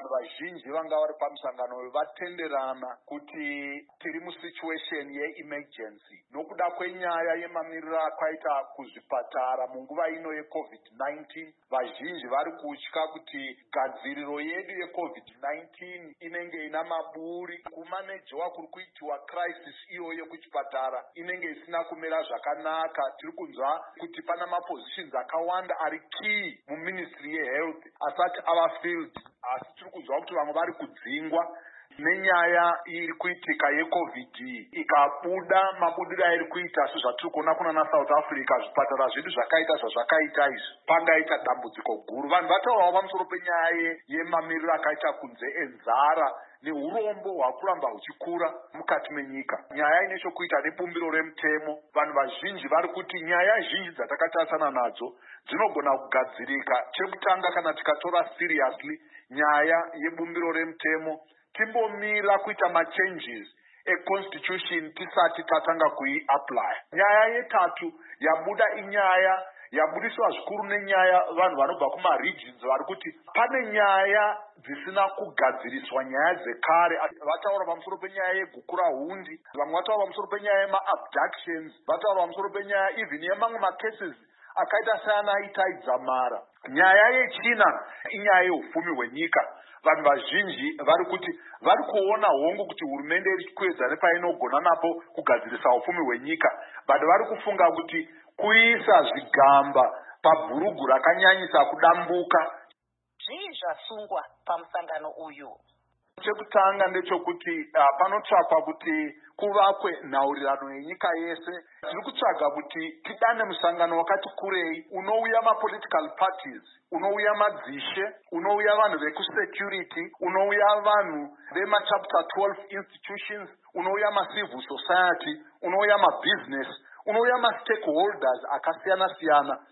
vanhu vazhinji vanga vari pamusangano uyu vatenderana kuti tiri musituation yeemergency nokuda kwenyaya yemamiriro akaita kuzvipatara munguva ino yeCovid-19. Vazhinji vari kutya kuti gadziriro yedu yeCovid-19 inenge ina maburi. Kumanejiwa kuri kuitiwa crisis iyoyo kuchipatara inenge isina kumira zvakanaka. Tiri kunzwa kuti pana mapositions akawanda ari key muministry yehealth asati ava filled, asi tiri kunzwa kuti vamwe vari kudzingwa nenyaya iri kuitika yeCovid ikabuda mabudiro airi kuita sezvatiri kuona kuna South Africa. Zvipatara zvedu zvakaita zvazvakaita izvi pangaita dambudziko guru. Vanhu vataurawo pamusoro penyaya yemamiriro akaita kunze enzara neurombo hwakuramba huchikura mukati menyika. Nyaya ine chokuita nebumbiro remutemo. Vanhu vazhinji vari kuti nyaya zhinji dzatakatarisana nadzo dzinogona kugadzirika. Chekutanga, kana tikatora seriously nyaya yebumbiro remutemo, timbomira kuita machanges econstitution tisati tatanga kuiapply. Nyaya yetatu yabuda inyaya yabudiswa zvikuru nenyaya vanhu vanobva kumaregions vari kuti pane nyaya dzisina kugadziriswa, nyaya dzekare. Vataura pamusoro penyaya yegukura hundi, vamwe vataura pamusoro penyaya yemaabductions, vataura pamusoro penyaya even yemamwe macases akaita seanaitaidza mara. Nyaya yechina inyaya yeupfumi hwenyika. Vanhu vazhinji vari kuti vari kuona hongu kuti hurumende iri kuedza nepainogona napo kugadzirisa upfumi hwenyika, but vari kufunga kuti kuisa zvigamba pabhurugu rakanyanyisa kudambuka. Zvii zvasungwa pamusangano uyu? Chekutanga ndechokuti panotsvakwa kuti kuvakwe nhaurirano yenyika yese. Tiri kutsvaga kuti tidane musangano wakati kurei unouya mapolitical parties, unouya madzishe, unouya vanhu vekusecurity, unouya vanhu vemachapter 12 institutions, unouya macivil society, unouya mabusiness, unouya mastakeholders akasiyana siyana.